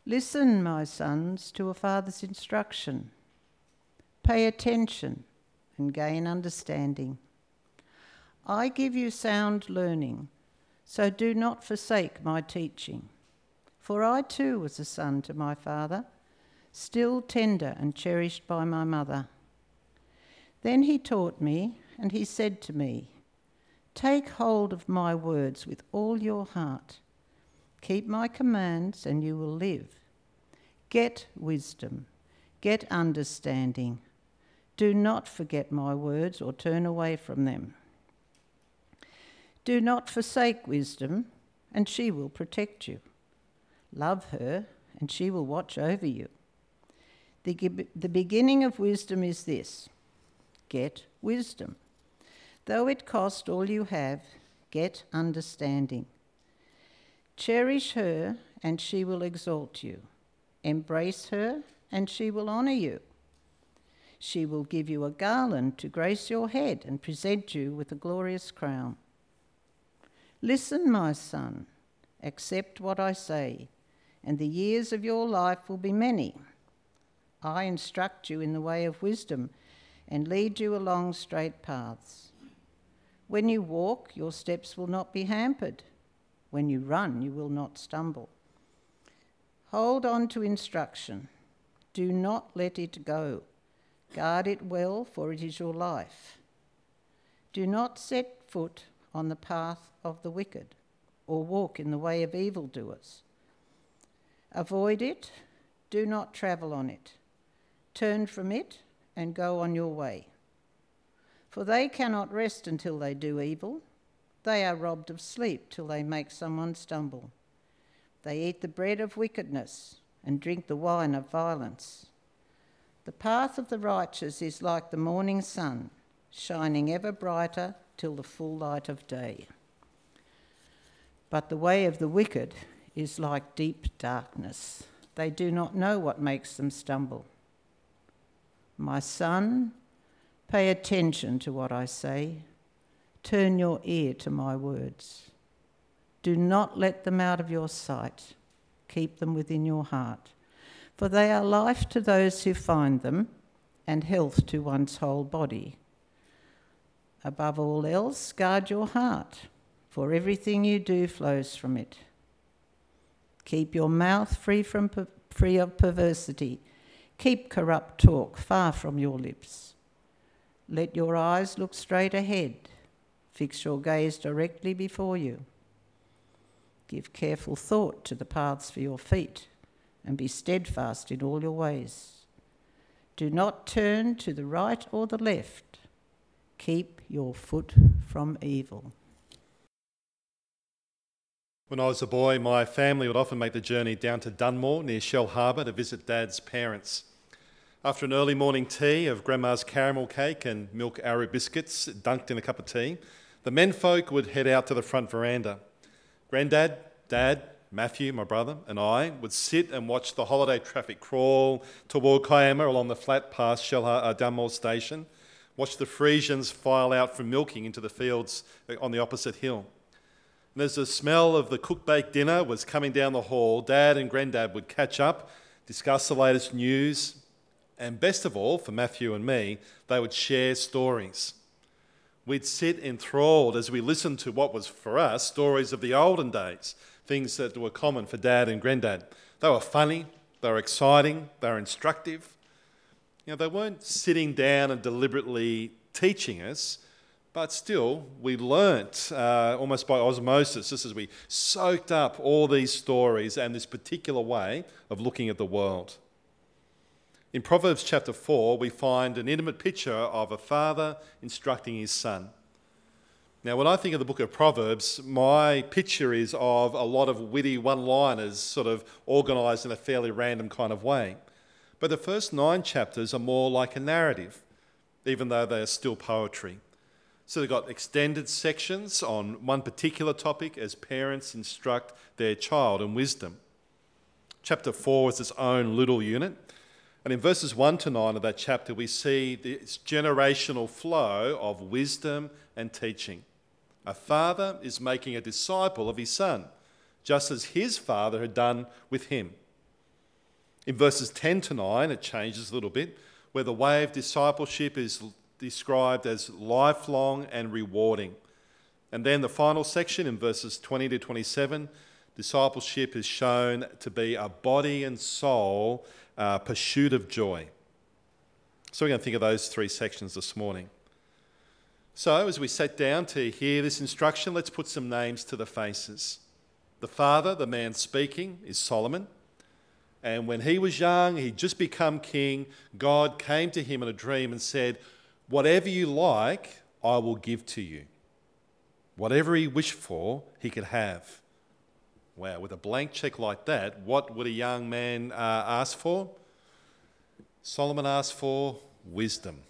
Listen, my sons, to a father's instruction. Pay attention and gain understanding. I give you sound learning, so do not forsake my teaching. For I too was a son to my father, still tender and cherished by my mother. Then he taught me, and he said to me, take hold of my words with all your heart. Keep my commands, and you will live. Get wisdom, get understanding. Do not forget my words or turn away from them. Do not forsake wisdom, and she will protect you. Love her, and she will watch over you. The beginning of wisdom is this: get wisdom. Though it cost all you have, get understanding. Cherish her, and she will exalt you. Embrace her, and she will honour you. She will give you a garland to grace your head and present you with a glorious crown. Listen, my son, accept what I say, and the years of your life will be many. I instruct you in the way of wisdom and lead you along straight paths. When you walk, your steps will not be hampered. When you run, you will not stumble. Hold on to instruction. Do not let it go. Guard it well, for it is your life. Do not set foot on the path of the wicked, or walk in the way of evildoers. Avoid it, do not travel on it. Turn from it and go on your way. For they cannot rest until they do evil. They are robbed of sleep till they make someone stumble. They eat the bread of wickedness and drink the wine of violence. The path of the righteous is like the morning sun, shining ever brighter till the full light of day. But the way of the wicked is like deep darkness. They do not know what makes them stumble. My son, pay attention to what I say. Turn your ear to my words. Do not let them out of your sight. Keep them within your heart, for they are life to those who find them and health to one's whole body. Above all else, guard your heart, for everything you do flows from it. Keep your mouth free of perversity. Keep corrupt talk far from your lips. Let your eyes look straight ahead. Fix your gaze directly before you. Give careful thought to the paths for your feet, and be steadfast in all your ways. Do not turn to the right or the left. Keep your foot from evil. When I was a boy, my family would often make the journey down to Dunmore near Shell Harbour to visit Dad's parents. After an early morning tea of Grandma's caramel cake and milk arrow biscuits dunked in a cup of tea, the menfolk would head out to the front veranda. Grandad, Dad, Matthew, my brother, and I would sit and watch the holiday traffic crawl toward Kiama along the flat past Dunmore station, watch the Frisians file out from milking into the fields on the opposite hill. And as the smell of the cooked-baked dinner was coming down the hall, Dad and Grandad would catch up, discuss the latest news, and best of all, for Matthew and me, they would share stories. We'd sit enthralled as we listened to what was, for us, stories of the olden days, things that were common for Dad and Grandad. They were funny, they were exciting, they were instructive. You know, they weren't sitting down and deliberately teaching us, but still, we learnt almost by osmosis, just as we soaked up all these stories and this particular way of looking at the world. In Proverbs chapter 4, we find an intimate picture of a father instructing his son. Now, when I think of the book of Proverbs, my picture is of a lot of witty one-liners sort of organised in a fairly random kind of way. But the first 9 chapters are more like a narrative, even though they are still poetry. So they've got extended sections on one particular topic as parents instruct their child in wisdom. Chapter 4 is its own little unit. And in verses 1 to 9 of that chapter, we see this generational flow of wisdom and teaching. A father is making a disciple of his son, just as his father had done with him. In verses 10 to 9, it changes a little bit, where the way of discipleship is described as lifelong and rewarding. And then the final section in verses 20 to 27, discipleship is shown to be a body and soul pursuit of joy. So we're going to think of those three sections this morning. So as we sat down to hear this instruction, let's put some names to the faces. The father, the man speaking, is Solomon. And when he was young, he'd just become king, God came to him in a dream and said, "Whatever you like, I will give to you." Whatever he wished for, he could have. Wow, with a blank check like that, what would a young man ask for? Solomon asked for wisdom.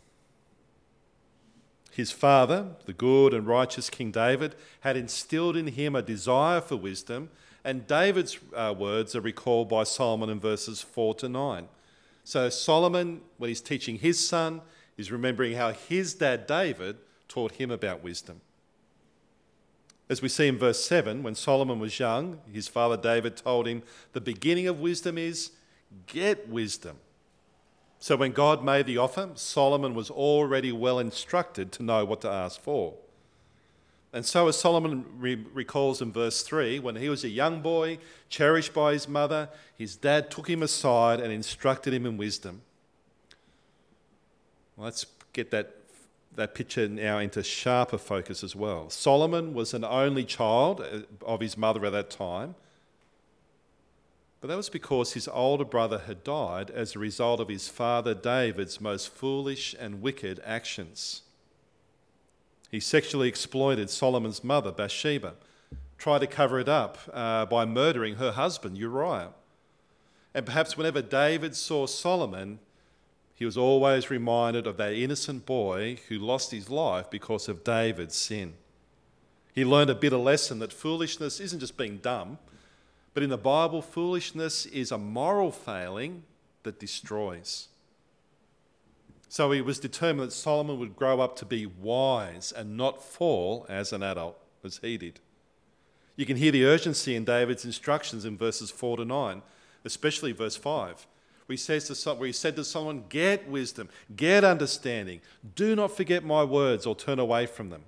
His father, the good and righteous King David, had instilled in him a desire for wisdom, and David's words are recalled by Solomon in verses 4 to 9. So Solomon, when he's teaching his son, is remembering how his dad David taught him about wisdom. As we see in verse 7, when Solomon was young, his father David told him, the beginning of wisdom is get wisdom. So when God made the offer, Solomon was already well instructed to know what to ask for. And so as Solomon recalls in verse 3, when he was a young boy, cherished by his mother, his dad took him aside and instructed him in wisdom. Well, let's get that picture now into sharper focus as well. Solomon was an only child of his mother at that time, but that was because his older brother had died as a result of his father David's most foolish and wicked actions. He sexually exploited Solomon's mother, Bathsheba, tried to cover it up by murdering her husband, Uriah. And perhaps whenever David saw Solomon, he was always reminded of that innocent boy who lost his life because of David's sin. He learned a bitter lesson that foolishness isn't just being dumb, but in the Bible, foolishness is a moral failing that destroys. So he was determined that Solomon would grow up to be wise and not fall as an adult, as he did. You can hear the urgency in David's instructions in verses 4 to 9, especially verse 5, where he said to Solomon, get wisdom, get understanding, do not forget my words or turn away from them.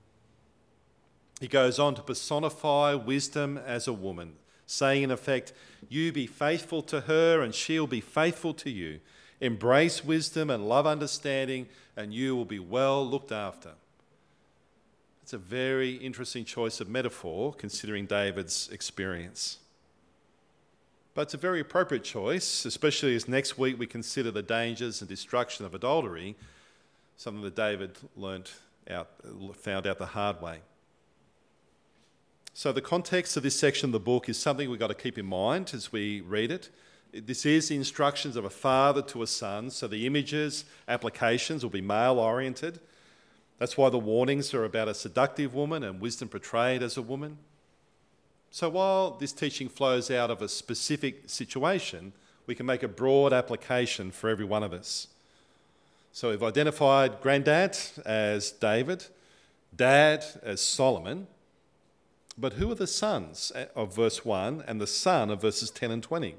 He goes on to personify wisdom as a woman, saying in effect, you be faithful to her and she'll be faithful to you. Embrace wisdom and love understanding and you will be well looked after. It's a very interesting choice of metaphor considering David's experience. But it's a very appropriate choice, especially as next week we consider the dangers and destruction of adultery, something that David found out the hard way. So the context of this section of the book is something we've got to keep in mind as we read it. This is the instructions of a father to a son, so the images, applications will be male-oriented. That's why the warnings are about a seductive woman and wisdom portrayed as a woman. So while this teaching flows out of a specific situation, we can make a broad application for every one of us. So we've identified granddad as David, dad as Solomon, but who are the sons of verse 1 and the son of verses 10 and 20?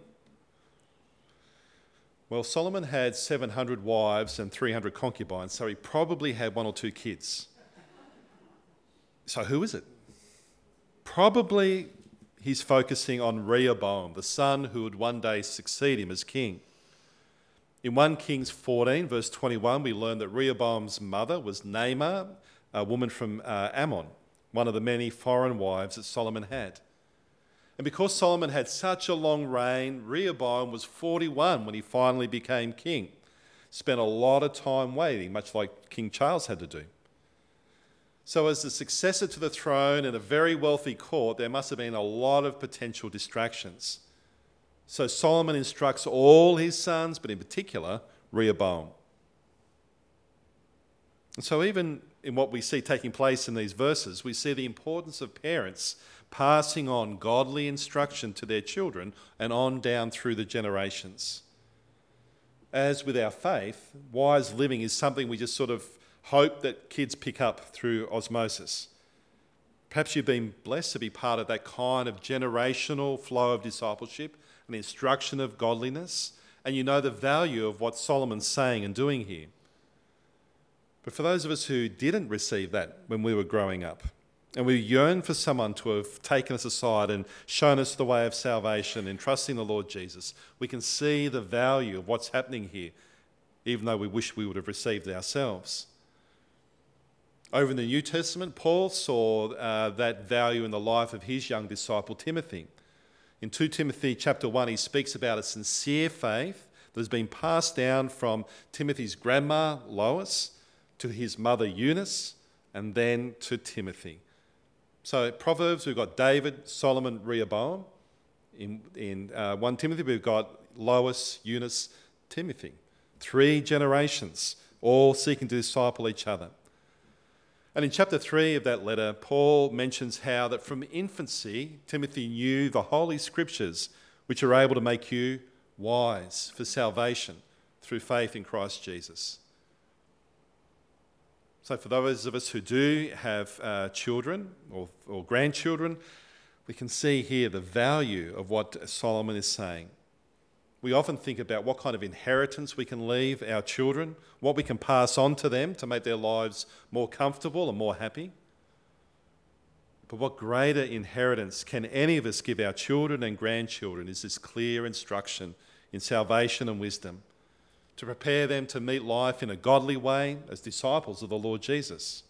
Well, Solomon had 700 wives and 300 concubines, so he probably had one or two kids. So who is it? Probably he's focusing on Rehoboam, the son who would one day succeed him as king. In 1 Kings 14, verse 21, we learn that Rehoboam's mother was Naamah, a woman from Ammon, one of the many foreign wives that Solomon had. And because Solomon had such a long reign, Rehoboam was 41 when he finally became king. Spent a lot of time waiting, much like King Charles had to do. So as the successor to the throne in a very wealthy court, there must have been a lot of potential distractions. So Solomon instructs all his sons, but in particular, Rehoboam. And so even in what we see taking place in these verses, we see the importance of parents passing on godly instruction to their children and on down through the generations. As with our faith, wise living is something we just sort of hope that kids pick up through osmosis. Perhaps you've been blessed to be part of that kind of generational flow of discipleship and instruction of godliness, and you know the value of what Solomon's saying and doing here. But for those of us who didn't receive that when we were growing up, and we yearn for someone to have taken us aside and shown us the way of salvation in trusting the Lord Jesus, we can see the value of what's happening here, even though we wish we would have received it ourselves. Over in the New Testament, Paul saw that value in the life of his young disciple Timothy. In 2 Timothy chapter 1, he speaks about a sincere faith that has been passed down from Timothy's grandma, Lois, to his mother, Eunice, and then to Timothy. So Proverbs, we've got David, Solomon, Rehoboam. In 1 Timothy, we've got Lois, Eunice, Timothy. 3 generations, all seeking to disciple each other. And in chapter 3 of that letter, Paul mentions how that from infancy, Timothy knew the Holy Scriptures, which are able to make you wise for salvation through faith in Christ Jesus. So for those of us who do have children or grandchildren, we can see here the value of what Solomon is saying. We often think about what kind of inheritance we can leave our children, what we can pass on to them to make their lives more comfortable and more happy. But what greater inheritance can any of us give our children and grandchildren is this clear instruction in salvation and wisdom, to prepare them to meet life in a godly way as disciples of the Lord Jesus.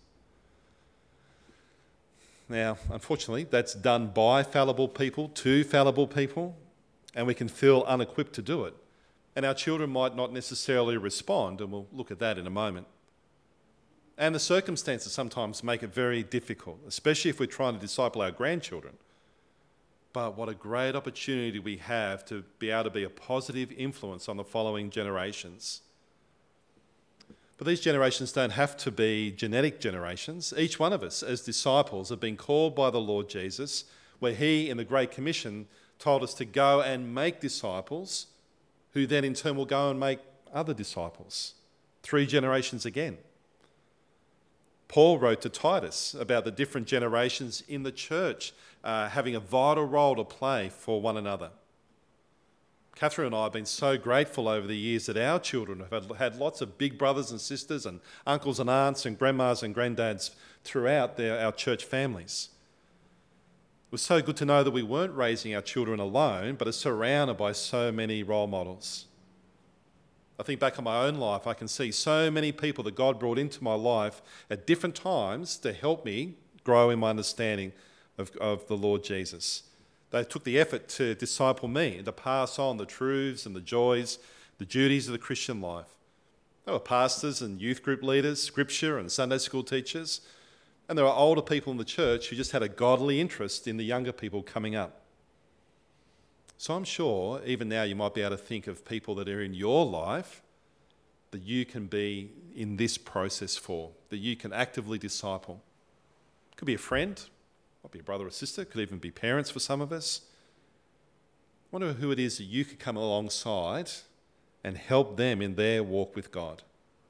Now, unfortunately, that's done by fallible people, to fallible people, and we can feel unequipped to do it. And our children might not necessarily respond, and we'll look at that in a moment. And the circumstances sometimes make it very difficult, especially if we're trying to disciple our grandchildren. But what a great opportunity we have to be able to be a positive influence on the following generations. But these generations don't have to be genetic generations. Each one of us as disciples have been called by the Lord Jesus, where he in the Great Commission told us to go and make disciples, who then in turn will go and make other disciples. 3 generations again. Paul wrote to Titus about the different generations in the church having a vital role to play for one another. Catherine and I have been so grateful over the years that our children have had lots of big brothers and sisters and uncles and aunts and grandmas and granddads throughout our church families. It was so good to know that we weren't raising our children alone, but are surrounded by so many role models. I think back on my own life, I can see so many people that God brought into my life at different times to help me grow in my understanding of the Lord Jesus. They took the effort to disciple me and to pass on the truths and the joys, the duties of the Christian life. They were pastors and youth group leaders, scripture and Sunday school teachers, and there were older people in the church who just had a godly interest in the younger people coming up. So I'm sure even now you might be able to think of people that are in your life that you can be in this process for, that you can actively disciple. It could be a friend, might be a brother or sister, could even be parents for some of us. I wonder who it is that you could come alongside and help them in their walk with God.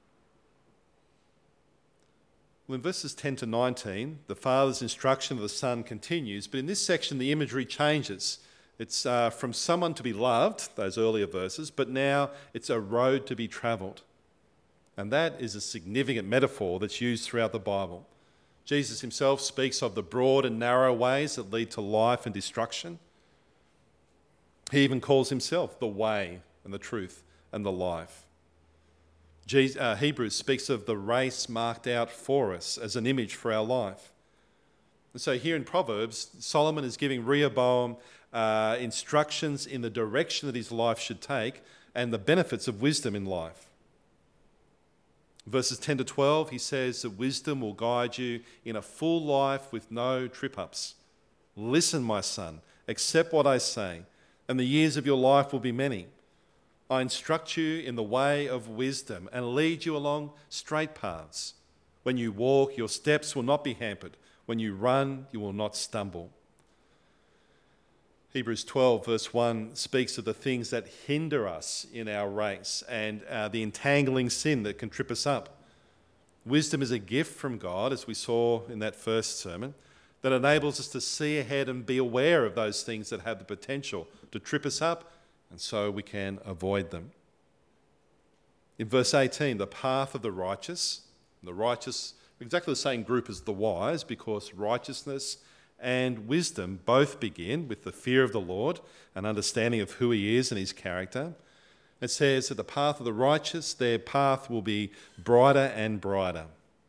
Well, in verses 10 to 19, the Father's instruction of the Son continues, but in this section the imagery changes. It's from someone to be loved, those earlier verses, but now it's a road to be travelled. And that is a significant metaphor that's used throughout the Bible. Jesus himself speaks of the broad and narrow ways that lead to life and destruction. He even calls himself the way and the truth and the life. Hebrews speaks of the race marked out for us as an image for our life. And so here in Proverbs, Solomon is giving Rehoboam instructions in the direction that his life should take and the benefits of wisdom in life. Verses 10 to 12, he says that wisdom will guide you in a full life with no trip-ups. Listen, my son, accept what I say, and the years of your life will be many. I instruct you in the way of wisdom and lead you along straight paths. When you walk, your steps will not be hampered. When you run, you will not stumble. Hebrews 12 verse 1 speaks of the things that hinder us in our race and the entangling sin that can trip us up. Wisdom is a gift from God, as we saw in that first sermon, that enables us to see ahead and be aware of those things that have the potential to trip us up, and so we can avoid them. In verse 18, the path of the righteous, exactly the same group as the wise, because righteousness and wisdom both begin with the fear of the Lord, an understanding of who he is and his character. It says that the path of the righteous, their path will be brighter and brighter.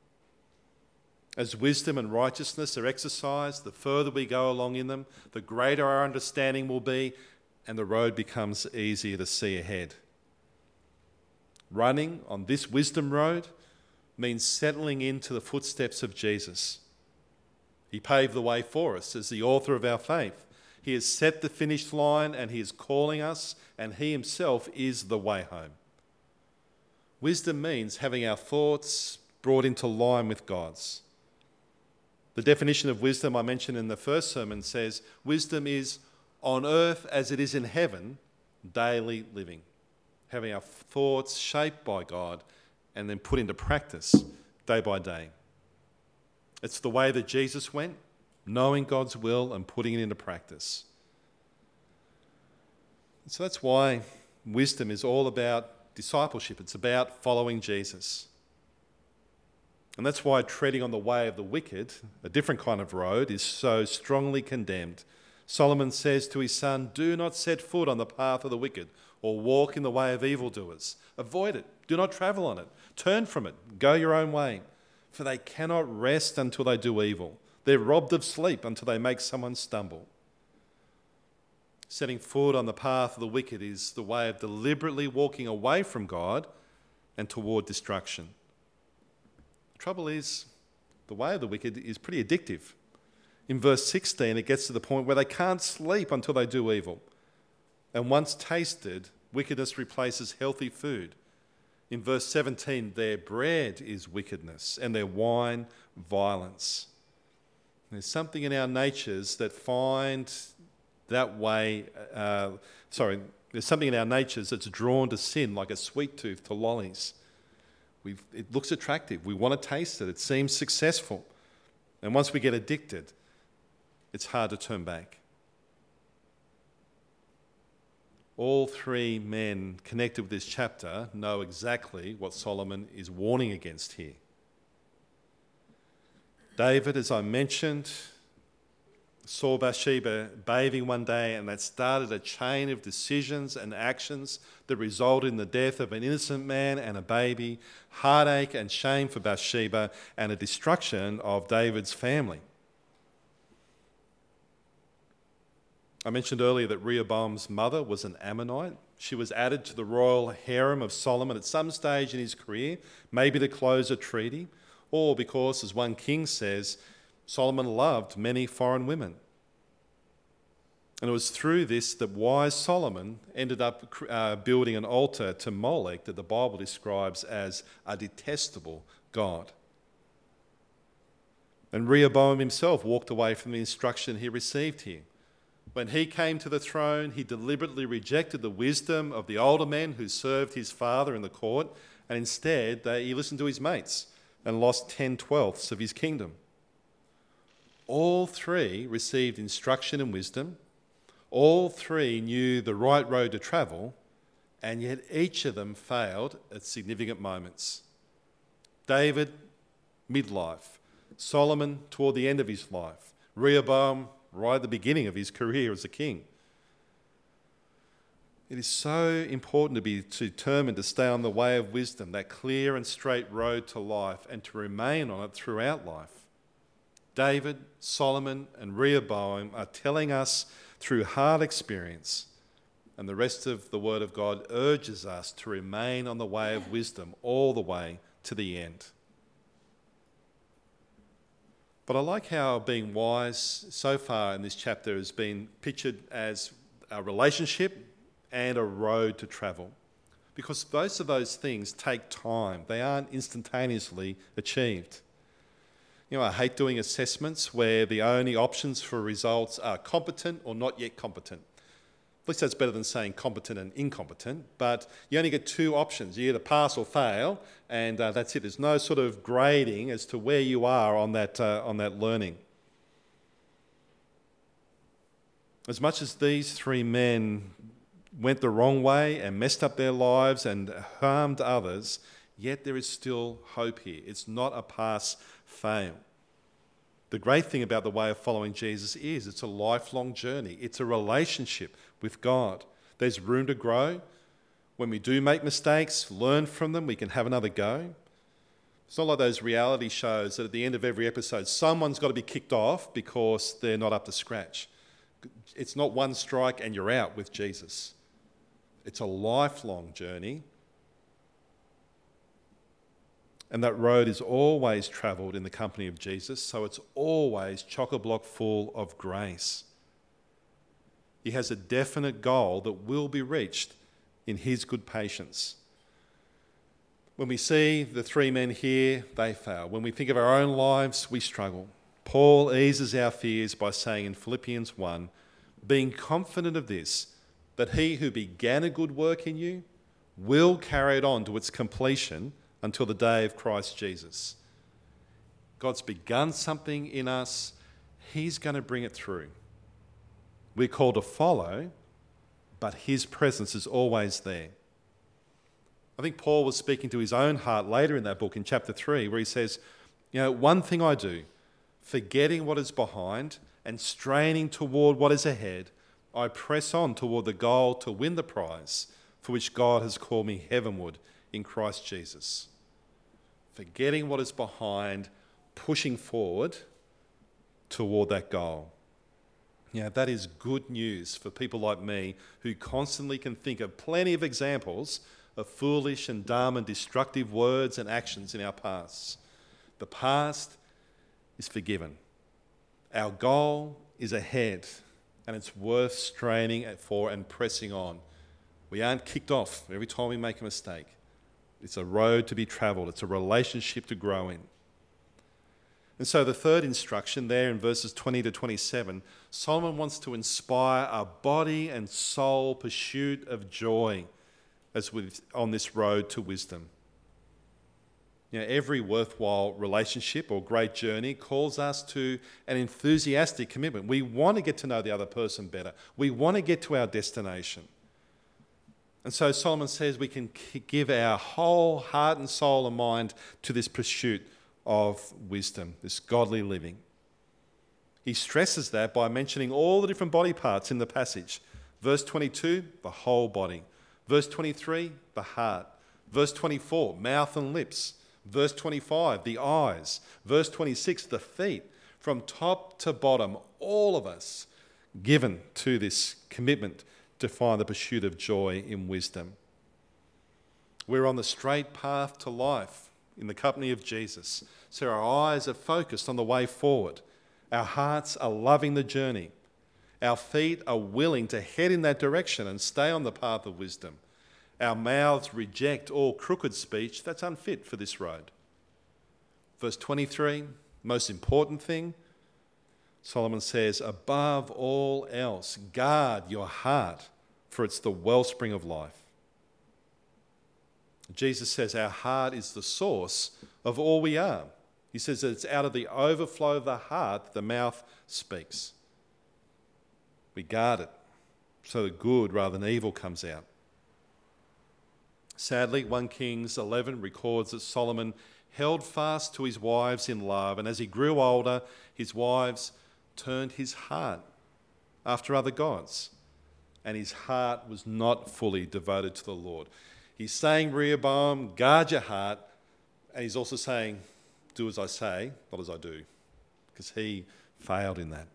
As wisdom and righteousness are exercised, the further we go along in them, the greater our understanding will be, and the road becomes easier to see ahead. Running on this wisdom road means settling into the footsteps of Jesus. He paved the way for us as the author of our faith. He has set the finish line and he is calling us, and he himself is the way home. Wisdom means having our thoughts brought into line with God's. The definition of wisdom I mentioned in the first sermon says, wisdom is on earth as it is in heaven, daily living. Having our thoughts shaped by God and then put into practice day by day. It's the way that Jesus went, knowing God's will and putting it into practice. So that's why wisdom is all about discipleship. It's about following Jesus. And that's why treading on the way of the wicked, a different kind of road, is so strongly condemned. Solomon says to his son, "Do not set foot on the path of the wicked or walk in the way of evildoers. Avoid it. Do not travel on it. Turn from it. Go your own way. For they cannot rest until they do evil. They're robbed of sleep until they make someone stumble." Setting foot on the path of the wicked is the way of deliberately walking away from God and toward destruction. The trouble is, the way of the wicked is pretty addictive. In verse 16, it gets to the point where they can't sleep until they do evil. And once tasted, wickedness replaces healthy food. In verse 17, their bread is wickedness and their wine violence. There's something in our natures that find that way, there's something in our natures that's drawn to sin like a sweet tooth to lollies. It looks attractive. We want to taste it. It seems successful. And once we get addicted, it's hard to turn back. All three men connected with this chapter know exactly what Solomon is warning against here. David, as I mentioned, saw Bathsheba bathing one day, and that started a chain of decisions and actions that resulted in the death of an innocent man and a baby, heartache and shame for Bathsheba, and a destruction of David's family. I mentioned earlier that Rehoboam's mother was an Ammonite. She was added to the royal harem of Solomon at some stage in his career, maybe to close a treaty, or because, as one king says, Solomon loved many foreign women. And it was through this that wise Solomon ended up building an altar to Molech that the Bible describes as a detestable god. And Rehoboam himself walked away from the instruction he received here. When he came to the throne, he deliberately rejected the wisdom of the older men who served his father in the court, and instead he listened to his mates and lost 10/12 of his kingdom. All three received instruction and wisdom. All three knew the right road to travel, and yet each of them failed at significant moments. David, midlife. Solomon, toward the end of his life. Rehoboam, right at the beginning of his career as a king. It is so important to be determined to stay on the way of wisdom, that clear and straight road to life, and to remain on it throughout life. David, Solomon, and Rehoboam are telling us through hard experience, and the rest of the Word of God urges us to remain on the way of wisdom all the way to the end. But I like how being wise so far in this chapter has been pictured as a relationship and a road to travel, because both of those things take time. They aren't instantaneously achieved. I hate doing assessments where the only options for results are competent or not yet competent. At least that's better than saying competent and incompetent, but you only get two options. You either pass or fail, and that's it. There's no sort of grading as to where you are on that learning. As much as these three men went the wrong way and messed up their lives and harmed others, yet there is still hope here. It's not a pass-fail. The great thing about the way of following Jesus is it's a lifelong journey. It's a relationship with God. There's room to grow. When we do make mistakes, learn from them, we can have another go. It's not like those reality shows that at the end of every episode, someone's got to be kicked off because they're not up to scratch. It's not one strike and you're out with Jesus. It's a lifelong journey. And that road is always travelled in the company of Jesus, so it's always chock-a-block full of grace. He has a definite goal that will be reached in his good patience. When we see the three men here, they fail. When we think of our own lives, we struggle. Paul eases our fears by saying in Philippians 1, being confident of this, that he who began a good work in you will carry it on to its completion until the day of Christ Jesus. God's begun something in us, he's going to bring it through. We're called to follow, but his presence is always there. I think Paul was speaking to his own heart later in that book in chapter 3, where he says, one thing I do, forgetting what is behind and straining toward what is ahead, I press on toward the goal to win the prize for which God has called me heavenward in Christ Jesus. Forgetting what is behind, pushing forward toward that goal. That is good news for people like me who constantly can think of plenty of examples of foolish and dumb and destructive words and actions in our past. The past is forgiven. Our goal is ahead, and it's worth straining for and pressing on. We aren't kicked off every time we make a mistake. It's a road to be travelled. It's a relationship to grow in. And so the third instruction there in verses 20 to 27, Solomon wants to inspire a body and soul pursuit of joy as on this road to wisdom. Every worthwhile relationship or great journey calls us to an enthusiastic commitment. We want to get to know the other person better. We want to get to our destination. And so Solomon says we can give our whole heart and soul and mind to this pursuit of wisdom, this godly living. He stresses that by mentioning all the different body parts in the passage. Verse 22, the whole body. Verse 23, the heart. Verse 24, mouth and lips. Verse 25, the eyes. Verse 26, the feet. From top to bottom, all of us given to this commitment to find the pursuit of joy in wisdom. We're on the straight path to life in the company of Jesus. So our eyes are focused on the way forward. Our hearts are loving the journey. Our feet are willing to head in that direction and stay on the path of wisdom. Our mouths reject all crooked speech that's unfit for this road. Verse 23, most important thing, Solomon says, above all else, guard your heart, for it's the wellspring of life. Jesus says our heart is the source of all we are. He says that it's out of the overflow of the heart that the mouth speaks. We guard it so that good rather than evil comes out. Sadly, 1 Kings 11 records that Solomon held fast to his wives in love, and as he grew older, his wives turned his heart after other gods, and his heart was not fully devoted to the Lord. He's saying, Rehoboam, guard your heart, and he's also saying, do as I say, not as I do, because he failed in that.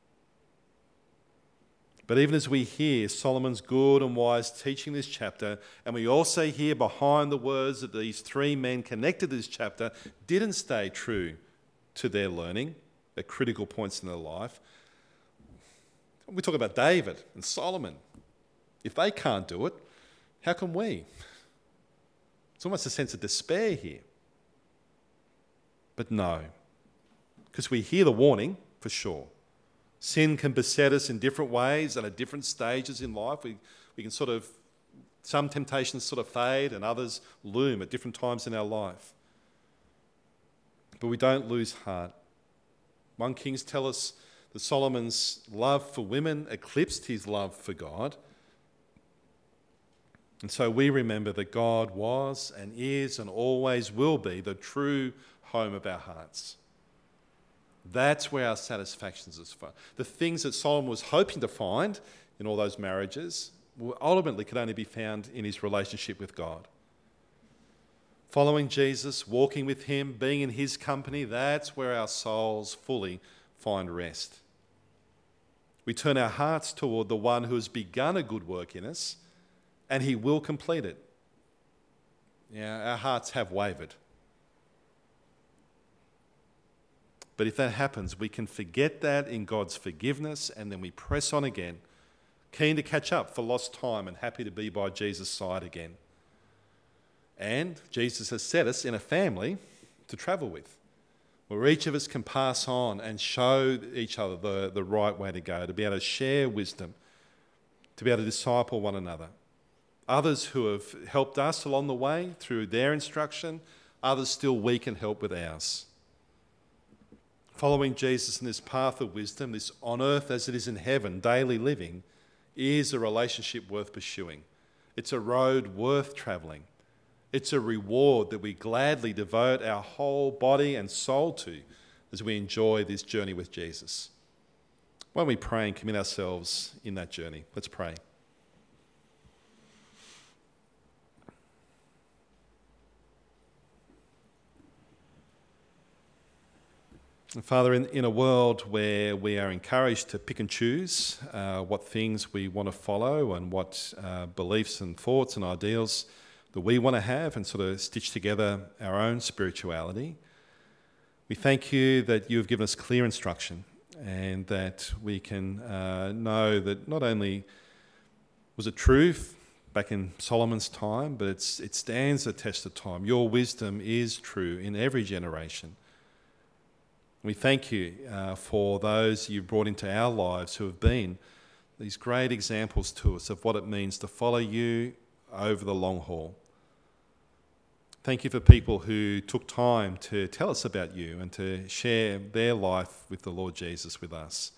But even as we hear Solomon's good and wise teaching this chapter, and we also hear behind the words that these three men connected to this chapter didn't stay true to their learning at critical points in their life. We talk about David and Solomon. If they can't do it, how can we? It's almost a sense of despair here. But no, because we hear the warning for sure. Sin can beset us in different ways and at different stages in life. We can some temptations sort of fade and others loom at different times in our life. But we don't lose heart. 1 Kings tell us that Solomon's love for women eclipsed his love for God. And so we remember that God was and is and always will be the true home of our hearts. That's where our satisfactions is found. The things that Solomon was hoping to find in all those marriages ultimately could only be found in his relationship with God. Following Jesus, walking with him, being in his company, that's where our souls fully find rest. We turn our hearts toward the one who has begun a good work in us, and he will complete it. Yeah, our hearts have wavered. But if that happens, we can forget that in God's forgiveness, and then we press on again, keen to catch up for lost time and happy to be by Jesus' side again. And Jesus has set us in a family to travel with, where each of us can pass on and show each other the right way to go, to be able to share wisdom, to be able to disciple one another. Others who have helped us along the way through their instruction, others still we can help with ours. Following Jesus in this path of wisdom, this on earth as it is in heaven, daily living, is a relationship worth pursuing. It's a road worth travelling. It's a reward that we gladly devote our whole body and soul to as we enjoy this journey with Jesus. Why don't we pray and commit ourselves in that journey? Let's pray. Father, in a world where we are encouraged to pick and choose what things we want to follow and what beliefs and thoughts and ideals that we want to have and sort of stitch together our own spirituality, we thank you that you have given us clear instruction and that we can know that not only was it truth back in Solomon's time, but it stands the test of time. Your wisdom is true in every generation. We thank you for those you've brought into our lives who have been these great examples to us of what it means to follow you over the long haul. Thank you for people who took time to tell us about you and to share their life with the Lord Jesus with us.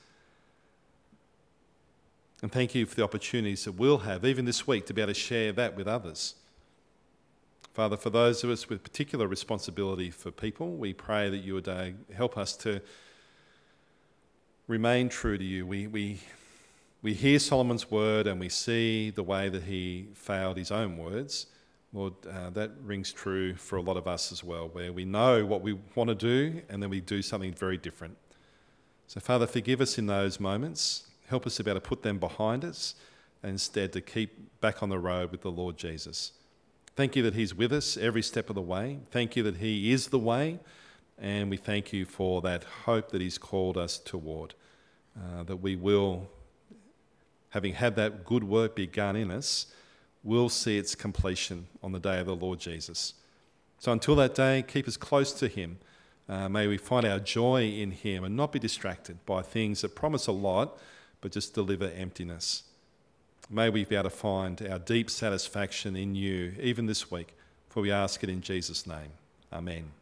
And thank you for the opportunities that we'll have, even this week, to be able to share that with others. Father, for those of us with particular responsibility for people, we pray that you would help us to remain true to you. We hear Solomon's word and we see the way that he failed his own words. Lord, that rings true for a lot of us as well, where we know what we want to do and then we do something very different. So, Father, forgive us in those moments. Help us to be able to put them behind us and instead to keep back on the road with the Lord Jesus. Thank you that he's with us every step of the way. Thank you that he is the way. And we thank you for that hope that he's called us toward, that we will, having had that good work begun in us, will see its completion on the day of the Lord Jesus. So until that day, keep us close to him. May we find our joy in him and not be distracted by things that promise a lot, but just deliver emptiness. May we be able to find our deep satisfaction in you, even this week, for we ask it in Jesus' name. Amen.